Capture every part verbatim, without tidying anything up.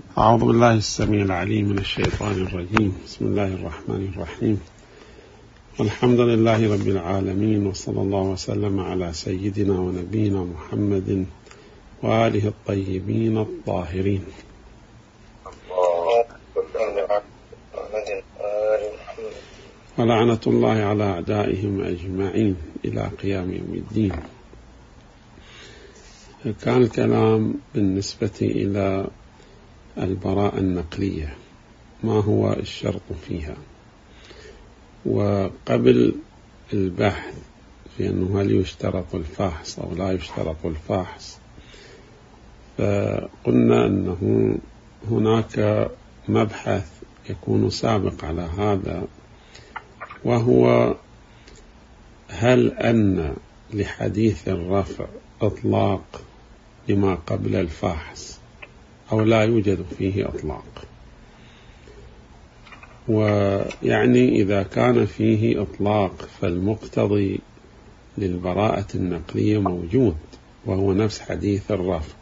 أعوذ بالله السميع العليم من الشيطان الرجيم. بسم الله الرحمن الرحيم. والحمد لله رب العالمين، وصلى الله وسلم على سيدنا ونبينا محمد وآله الطيبين الطاهرين. ولعنة الله على أعدائهم أجمعين إلى قيام يوم الدين. كان الكلام بالنسبة إلى البراءة النقلية، ما هو الشرط فيها؟ وقبل البحث في أنه هل يشترط الفحص أو لا يشترط الفحص، فقلنا أنه هناك مبحث يكون سابق على هذا، وهو هل أن لحديث الرفع إطلاق لما قبل الفحص أو لا يوجد فيه إطلاق. ويعني إذا كان فيه إطلاق فالمقتضي للبراءة النقلية موجود، وهو نفس حديث الرفع،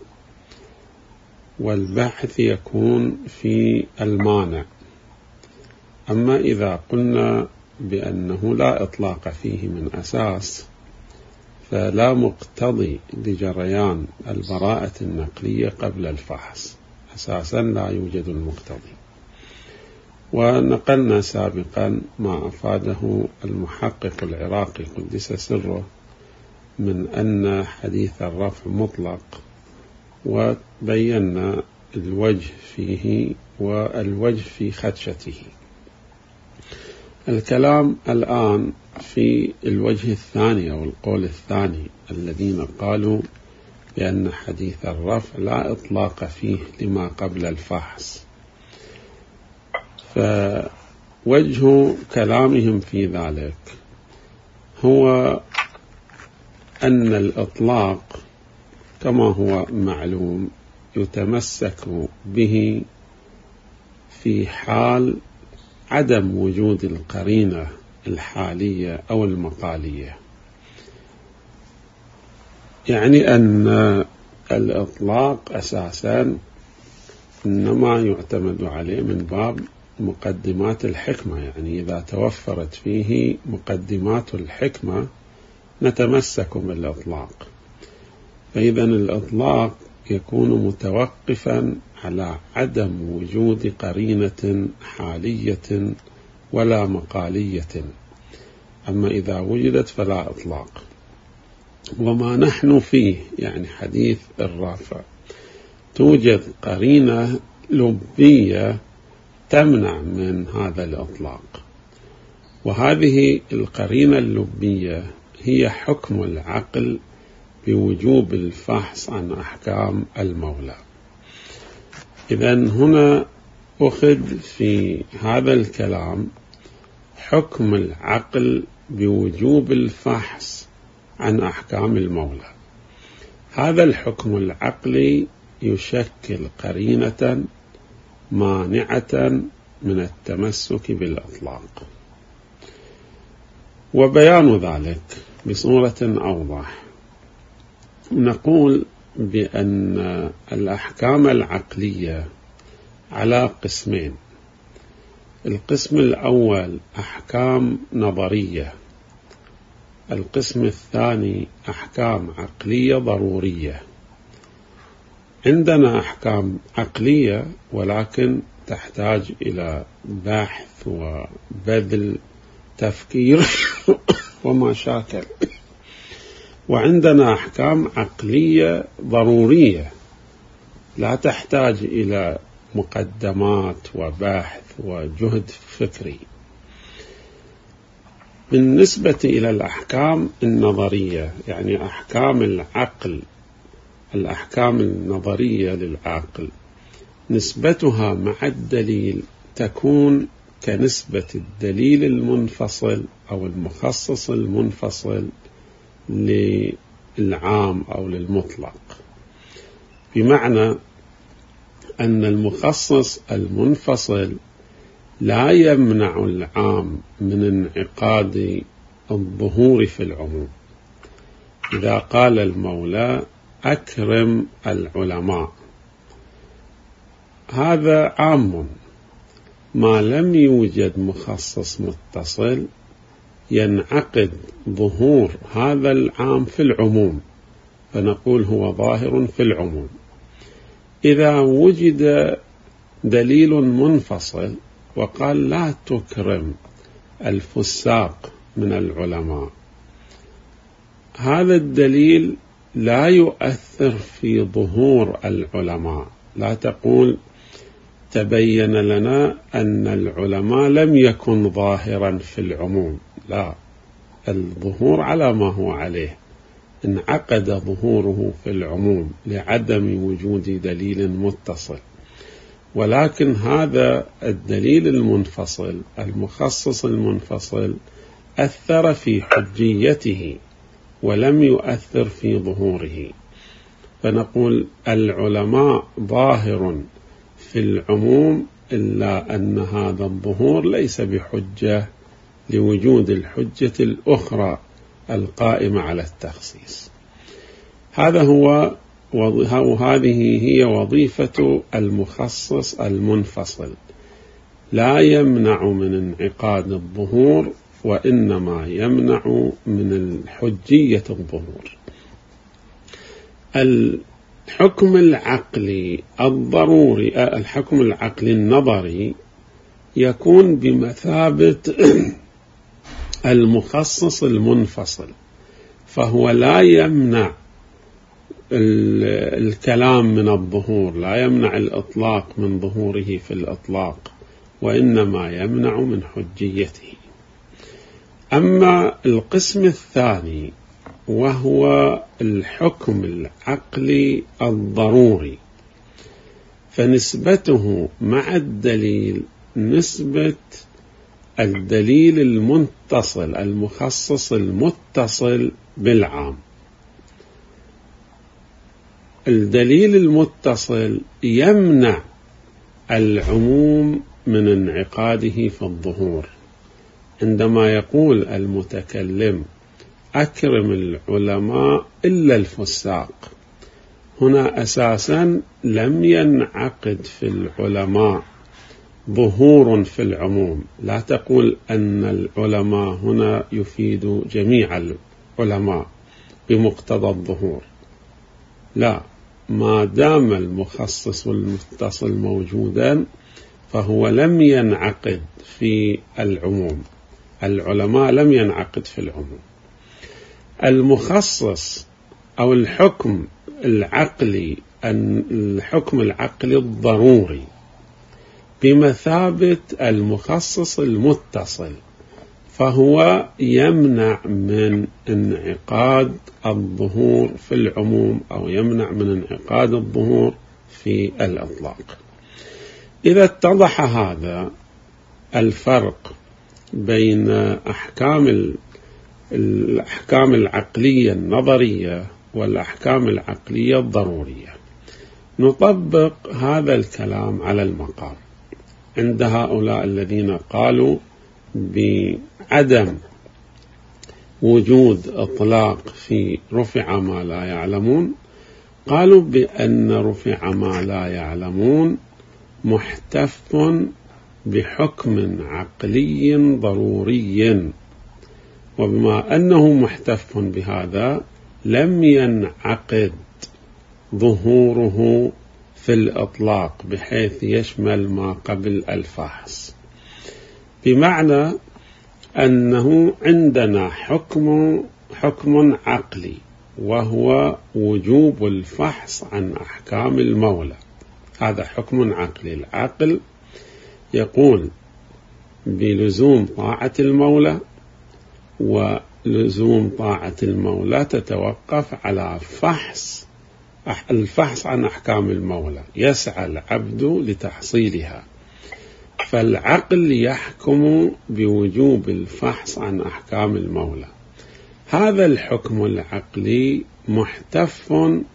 والبحث يكون في المانع. أما إذا قلنا بأنه لا إطلاق فيه من أساس، فلا مقتضي لجريان البراءة النقلية قبل الفحص، أساسا لا يوجد المقتضي. ونقلنا سابقا ما أفاده المحقق العراقي قدس سره من أن حديث الرفع مطلق، وبينا الوجه فيه والوجه في خدشته. الكلام الآن في الوجه الثاني أو القول الثاني، الذين قالوا بأن حديث الرفع لا إطلاق فيه لما قبل الفحص. فوجه كلامهم في ذلك هو أن الإطلاق كما هو معلوم يتمسك به في حال عدم وجود القرينة الحالية أو المقالية، يعني أن الإطلاق أساسا إنما يعتمد عليه من باب مقدمات الحكمة، يعني إذا توفرت فيه مقدمات الحكمة نتمسك بالإطلاق. فإذا الإطلاق يكون متوقفا على عدم وجود قرينة حالية ولا مقالية، أما إذا وجدت فلا إطلاق. وما نحن فيه يعني حديث الرافع توجد قرينة لبية تمنع من هذا الإطلاق، وهذه القرينة اللبية هي حكم العقل بوجوب الفحص عن أحكام المولى. إذن هنا أخذ في هذا الكلام حكم العقل بوجوب الفحص عن أحكام المولى. هذا الحكم العقلي يشكل قرينة مانعة من التمسك بالإطلاق. وبيان ذلك بصورة أوضح، نقول بأن الأحكام العقلية على قسمين. القسم الأول أحكام نظرية، القسم الثاني أحكام عقلية ضرورية. عندنا أحكام عقلية ولكن تحتاج إلى بحث وبذل تفكير وما شاكل، وعندنا أحكام عقلية ضرورية لا تحتاج إلى مقدمات وبحث وجهد فكري. بالنسبة إلى الأحكام النظرية، يعني أحكام العقل، الأحكام النظرية للعقل نسبتها مع الدليل تكون كنسبة الدليل المنفصل أو المخصص المنفصل للعام أو للمطلق، بمعنى أن المخصص المنفصل لا يمنع العام من انعقاد الظهور في العموم. إذا قال المولى أكرم العلماء، هذا عام، ما لم يوجد مخصص متصل ينعقد ظهور هذا العام في العموم، فنقول هو ظاهر في العموم. إذا وجد دليل منفصل وقال لا تكرم الفساق من العلماء، هذا الدليل لا يؤثر في ظهور العلماء. لا تقول تبين لنا أن العلماء لم يكن ظاهرا في العموم، لا، الظهور على ما هو عليه، انعقد ظهوره في العموم لعدم وجود دليل متصل. ولكن هذا الدليل المنفصل المخصص المنفصل أثر في حجيته ولم يؤثر في ظهوره، فنقول العلماء ظاهر في العموم، إلا أن هذا الظهور ليس بحجة لوجود الحجة الأخرى القائمة على التخصيص. هذا هو وهذه هي وظيفة المخصص المنفصل، لا يمنع من انعقاد الظهور، وإنما يمنع من الحجية الظهور. الحكم العقلي الضروري، الحكم العقلي النظري، يكون بمثابة المخصص المنفصل، فهو لا يمنع الكلام من الظهور، لا يمنع الإطلاق من ظهوره في الإطلاق، وإنما يمنع من حجيته. أما القسم الثاني وهو الحكم العقلي الضروري، فنسبته مع الدليل نسبة الدليل المتصل المخصص المتصل بالعام. الدليل المتصل يمنع العموم من انعقاده في الظهور. عندما يقول المتكلم أكرم العلماء إلا الفساق، هنا أساسا لم ينعقد في العلماء ظهور في العموم. لا تقول أن العلماء هنا يفيد جميع العلماء بمقتضى الظهور، لا، ما دام المخصص والمتصل موجودا فهو لم ينعقد في العموم، العلماء لم ينعقد في العموم. المخصص أو الحكم العقلي، الحكم العقلي الضروري بمثابة المخصص المتصل، فهو يمنع من انعقاد الظهور في العموم أو يمنع من انعقاد الظهور في الإطلاق. إذا اتضح هذا الفرق بين أحكام الأحكام العقلية النظرية والأحكام العقلية الضرورية، نطبق هذا الكلام على المقام عند هؤلاء الذين قالوا بعدم وجود إطلاق في رفع ما لا يعلمون. قالوا بأن رفع ما لا يعلمون محتف بحكم عقلي ضروري، وبما أنه محتف بهذا لم ينعقد ظهوره في الإطلاق بحيث يشمل ما قبل الفحص، بمعنى أنه عندنا حكم حكم عقلي وهو وجوب الفحص عن أحكام المولى. هذا حكم عقلي، العقل يقول بلزوم طاعة المولى، ولزوم طاعة المولى تتوقف على فحص الفحص عن أحكام المولى، يسعى العبد لتحصيلها، فالعقل يحكم بوجوب الفحص عن أحكام المولى. هذا الحكم العقلي محتف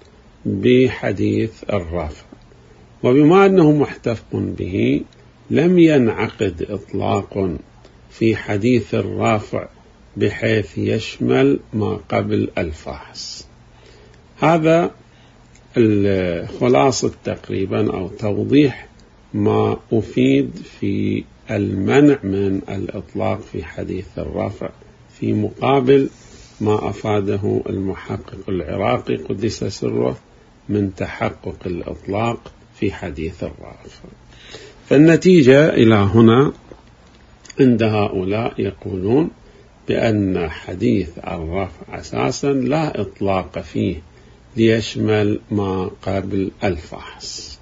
بحديث الرافع، وبما أنه محتف به لم ينعقد إطلاق في حديث الرافع بحيث يشمل ما قبل الفحص. هذا الخلاصة تقريبا أو توضيح ما أفيد في المنع من الإطلاق في حديث الرفع، في مقابل ما أفاده المحقق العراقي قدس سره من تحقق الإطلاق في حديث الرفع. فالنتيجة إلى هنا عند هؤلاء يقولون بأن حديث الرفع أساسا لا إطلاق فيه ليشمل ما قبل الفحص.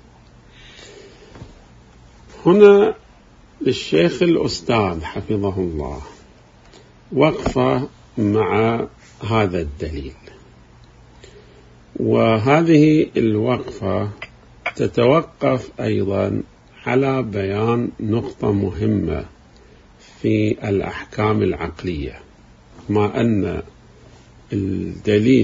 هنا للشيخ الأستاذ حفظه الله وقفة مع هذا الدليل، وهذه الوقفة تتوقف أيضا على بيان نقطة مهمة في الأحكام العقلية. ما أن الدليل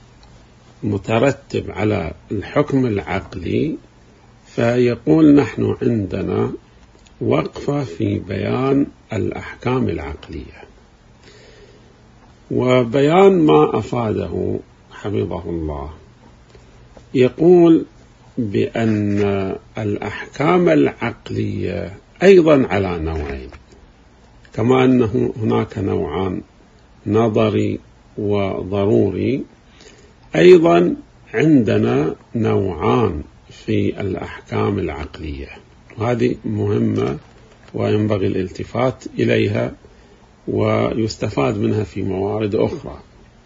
مترتب على الحكم العقلي، فيقول نحن عندنا وقفة في بيان الأحكام العقلية. وبيان ما أفاده حفظه الله يقول بأن الأحكام العقلية أيضا على نوعين، كما أنه هناك نوعان نظري وضروري، أيضا عندنا نوعان في الأحكام العقلية، وهذه مهمة وينبغي الالتفات إليها ويستفاد منها في موارد أخرى.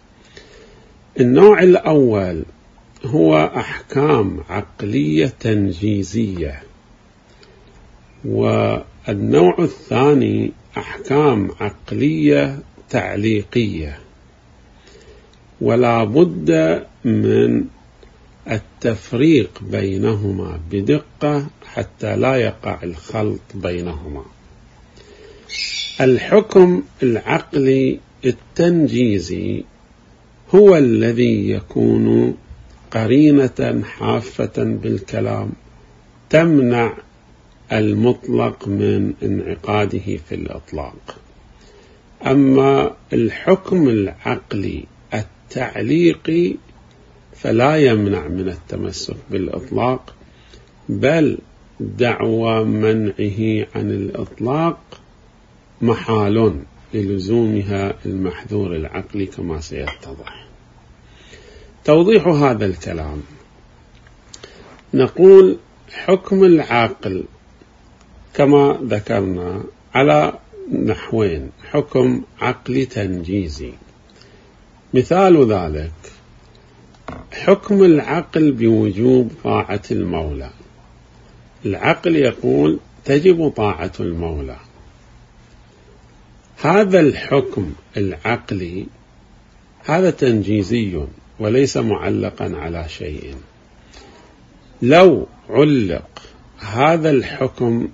النوع الأول هو أحكام عقلية تنجيزية، والنوع الثاني أحكام عقلية تعليقية، ولا بد من التفريق بينهما بدقة حتى لا يقع الخلط بينهما. الحكم العقلي التنجيزي هو الذي يكون قرينة حافة بالكلام تمنع المطلق من انعقاده في الإطلاق. أما الحكم العقلي التعليقي فلا يمنع من التمسك بالإطلاق، بل دعوى منعه عن الإطلاق محال للزومها المحذور العقلي كما سيتضح. توضيح هذا الكلام، نقول حكم العاقل كما ذكرنا على نحوين: حكم عقلي تنجيزي، مثال ذلك حكم العقل بوجوب طاعة المولى. العقل يقول تجب طاعة المولى. هذا الحكم العقلي هذا تنجيزي وليس معلقا على شيء. لو علق هذا الحكم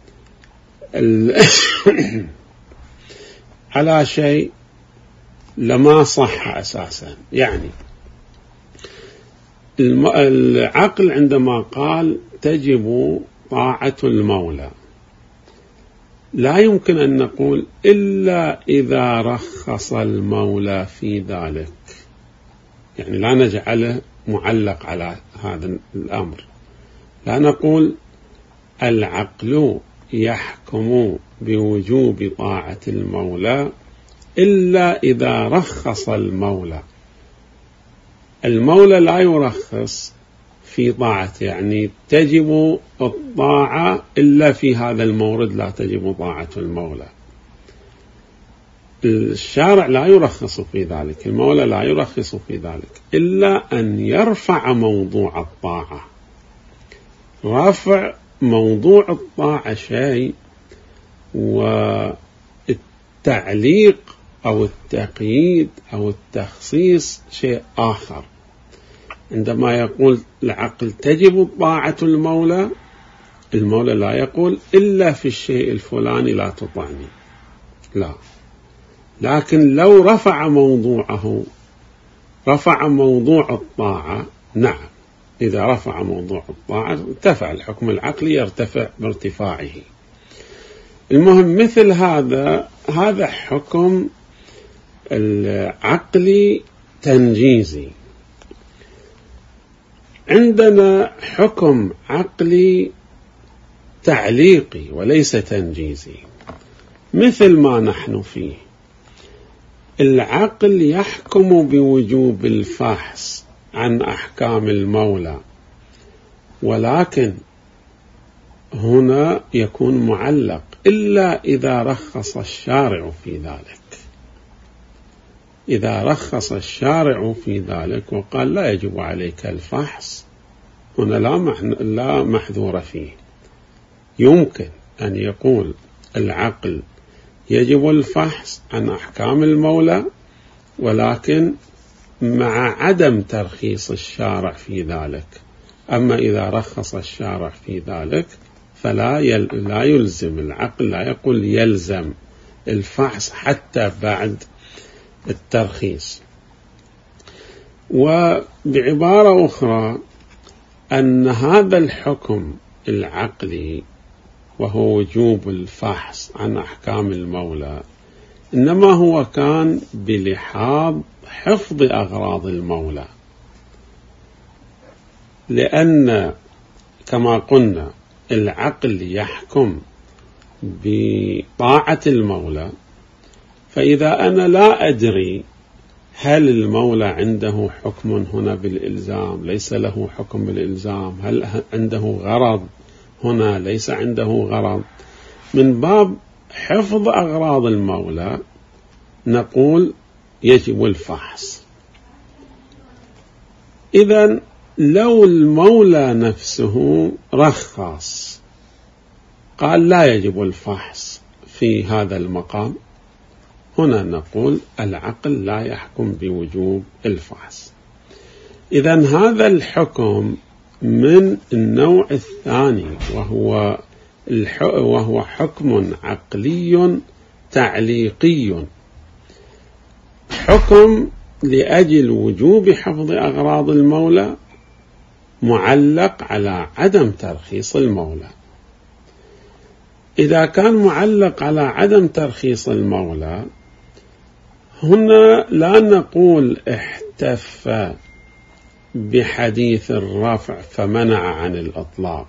على شيء لما صح أساسا. يعني العقل عندما قال تجب طاعة المولى، لا يمكن أن نقول إلا إذا رخص المولى في ذلك، يعني لا نجعله معلق على هذا الأمر. لا نقول العقل يحكم بوجوب طاعة المولى إلا إذا رخص المولى. المولى لا يرخص في طاعته، يعني تجب الطاعة إلا في هذا المورد لا تجب طاعة المولى. الشارع لا يرخص في ذلك، المولى لا يرخص في ذلك، إلا أن يرفع موضوع الطاعة. رفع موضوع الطاعة شيء، والتعليق أو التقييد أو التخصيص شيء آخر. عندما يقول العقل تجب طاعة المولى، المولى لا يقول إلا في الشيء الفلاني لا تطعني، لا. لكن لو رفع موضوعه، رفع موضوع الطاعة، نعم، إذا رفع موضوع الطاعة ارتفع الحكم العقلي، يرتفع بارتفاعه. المهم مثل هذا هذا حكم العقلي تنجيزي. عندنا حكم عقلي تعليقي وليس تنجيزي، مثل ما نحن فيه. العقل يحكم بوجوب الفحص عن أحكام المولى، ولكن هنا يكون معلق إلا إذا رخص الشارع في ذلك. إذا رخص الشارع في ذلك وقال لا يجب عليك الفحص، هنا لا محذور فيه. يمكن أن يقول العقل يجب الفحص عن أحكام المولى، ولكن مع عدم ترخيص الشارع في ذلك. أما إذا رخص الشارع في ذلك فلا لا يلزم العقل، لا يقول يلزم الفحص حتى بعد الترخيص. وبعبارة أخرى أن هذا الحكم العقلي وهو وجوب الفحص عن أحكام المولى إنما هو كان بلحاظ حفظ أغراض المولى، لأن كما قلنا العقل يحكم بطاعة المولى. فإذا أنا لا أدري هل المولى عنده حكم هنا بالإلزام، ليس له حكم بالإلزام، هل عنده غرض هنا، ليس عنده غرض، من باب حفظ أغراض المولى نقول يجب الفحص. إذن لو المولى نفسه رخص قال لا يجب الفحص في هذا المقام، هنا نقول العقل لا يحكم بوجوب الفحص. إذن هذا الحكم من النوع الثاني، وهو وهو حكم عقلي تعليقي، حكم لأجل وجوب حفظ أغراض المولى معلق على عدم ترخيص المولى. إذا كان معلق على عدم ترخيص المولى، هنا لا نقول احتف بحديث الرفع فمنع عن الإطلاق،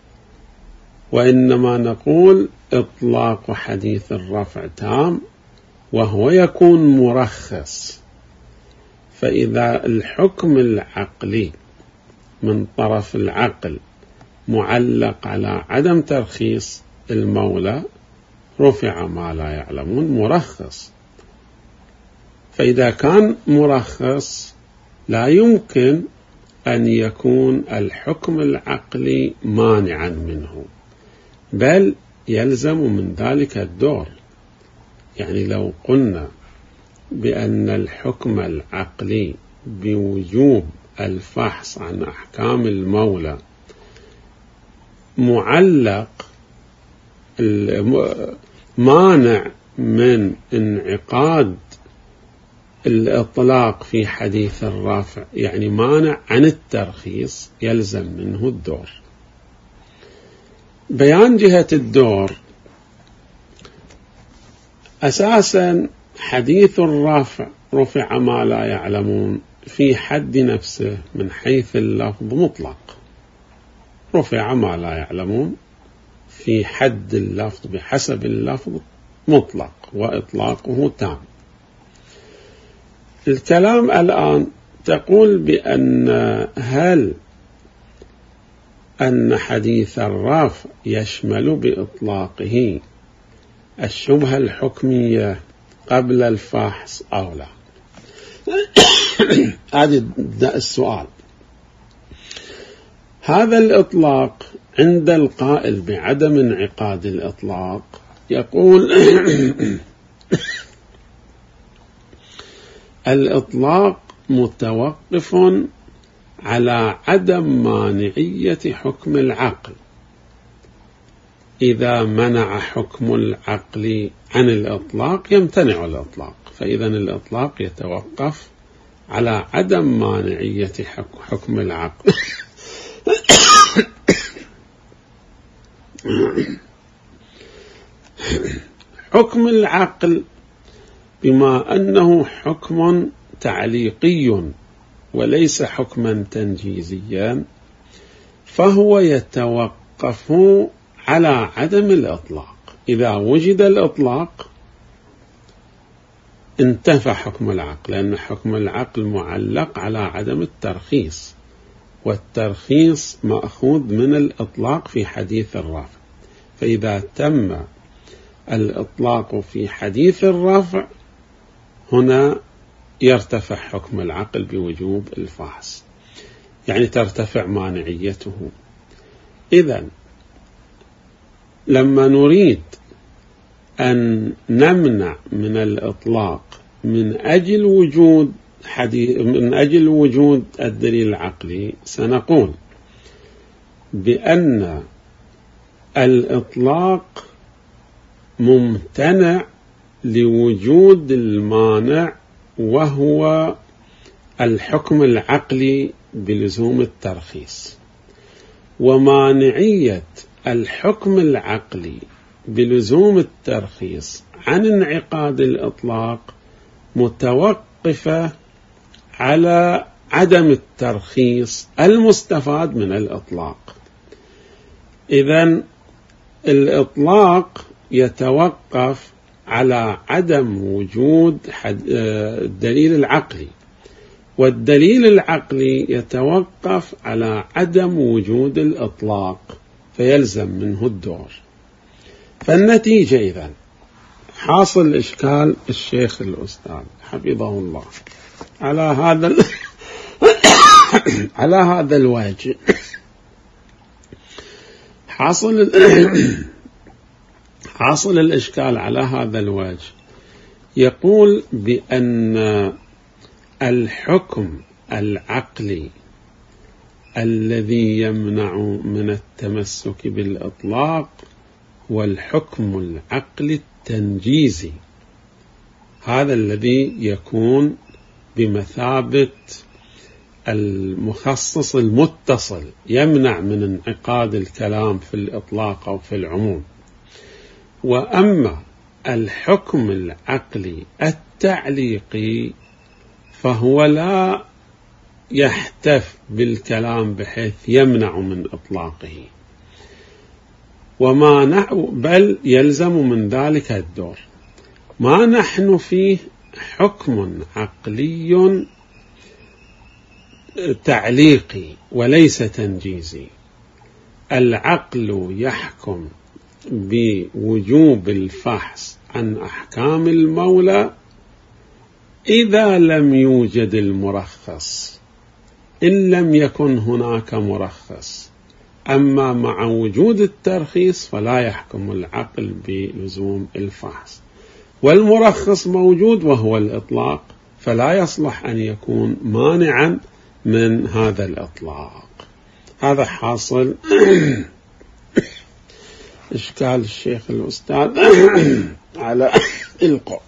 وإنما نقول إطلاق حديث الرفع تام وهو يكون مرخص. فإذا الحكم العقلي من طرف العقل معلق على عدم ترخيص المولى رفع ما لا يعلمون مرخص. فإذا كان مرخص لا يمكن أن يكون الحكم العقلي مانعا منه، بل يلزم من ذلك الدور. يعني لو قلنا بأن الحكم العقلي بوجوب الفحص عن أحكام المولى معلق مانع من انعقاد الإطلاق في حديث الرافع، يعني مانع عن الترخيص، يلزم منه الدور. بيان جهة الدور: أساسا حديث الرافع رفع ما لا يعلمون في حد نفسه من حيث اللفظ مطلق، رفع ما لا يعلمون في حد اللفظ بحسب اللفظ مطلق وإطلاقه تام. الكلام الآن تقول بأن هل أن حديث الرافع يشمل بإطلاقه الشبهة الحكمية قبل الفحص أو لا؟ هذا السؤال. هذا الإطلاق عند القائل بعدم انعقاد الإطلاق يقول الإطلاق متوقف على عدم مانعية حكم العقل. إذا منع حكم العقل عن الإطلاق يمتنع الإطلاق، فإذا الإطلاق يتوقف على عدم مانعية حكم العقل. حكم العقل بما أنه حكم تعليقي وليس حكما تنجيزيا، فهو يتوقف على عدم الإطلاق. إذا وجد الإطلاق انتفى حكم العقل، لأن حكم العقل معلق على عدم الترخيص، والترخيص مأخوذ من الإطلاق في حديث الرفع. فإذا تم الإطلاق في حديث الرفع هنا يرتفع حكم العقل بوجوب الفحص، يعني ترتفع مانعيته. إذن لما نريد أن نمنع من الإطلاق من أجل وجود حديث من أجل وجود الدليل العقلي، سنقول بأن الإطلاق ممتنع لوجود المانع، وهو الحكم العقلي بلزوم الترخيص. ومانعية الحكم العقلي بلزوم الترخيص عن انعقاد الإطلاق متوقفة على عدم الترخيص المستفاد من الإطلاق. إذن الإطلاق يتوقف على عدم وجود الدليل العقلي، والدليل العقلي يتوقف على عدم وجود الإطلاق، فيلزم منه الدور. فالنتيجة إذن حاصل إشكال الشيخ الأستاذ حفظه الله على هذا ال... على هذا الوجه. حاصل ال... حاصل الإشكال على هذا الوجه، يقول بأن الحكم العقلي الذي يمنع من التمسك بالإطلاق هو الحكم العقلي التنجيزي، هذا الذي يكون بمثابة المخصص المتصل، يمنع من انعقاد الكلام في الإطلاق أو في العموم. وأما الحكم العقلي التعليقي فهو لا يحتف بالكلام بحيث يمنع من إطلاقه، وما نحن بل يلزم من ذلك الدور. ما نحن فيه حكم عقلي تعليقي وليس تنجيزي. العقل يحكم بوجوب الفحص عن أحكام المولى إذا لم يوجد المرخص، إن لم يكن هناك مرخص. أما مع وجود الترخيص فلا يحكم العقل بلزوم الفحص، والمرخص موجود وهو الإطلاق، فلا يصلح أن يكون مانعا من هذا الإطلاق. هذا حاصل إشكال الشيخ الأستاذ على القول.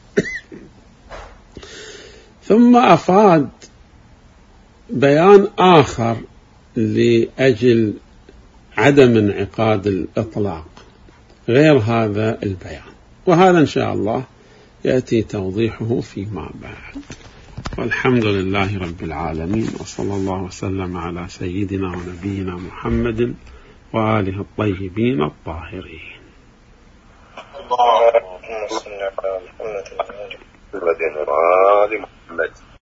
ثم أفاد بيان آخر لأجل عدم انعقاد الإطلاق غير هذا البيان، وهذا إن شاء الله يأتي توضيحه فيما بعد. والحمد لله رب العالمين، وصلى الله وسلم على سيدنا ونبينا محمد وآله الطيبين الطاهرين. اللهم صل على محمد وعلى آل محمد.